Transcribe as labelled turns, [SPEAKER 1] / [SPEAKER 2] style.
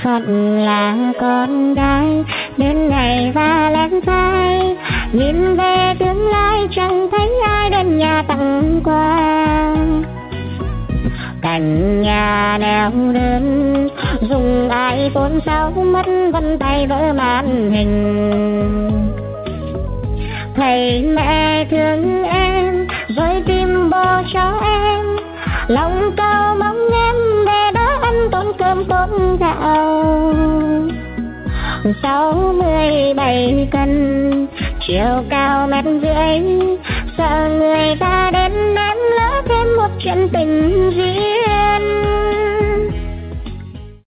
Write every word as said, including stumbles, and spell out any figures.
[SPEAKER 1] phận là con gái, đến ngày va lên vai, nhìn về tương lai chẳng thấy ai đến nhà tặng quà. Cảnh nhà neo đơn, dùng iPhone sáu mất vân tay vỡ màn hình. Thầy mẹ thương em, rồi tìm bố cho em, lòng cầu mong em về đó ăn tốn cơm tốn gạo. Sáu mươi bảy cân, chiều cao mét rưỡi, sợ người ta đến ném lỡ thêm một chuyện tình duyên.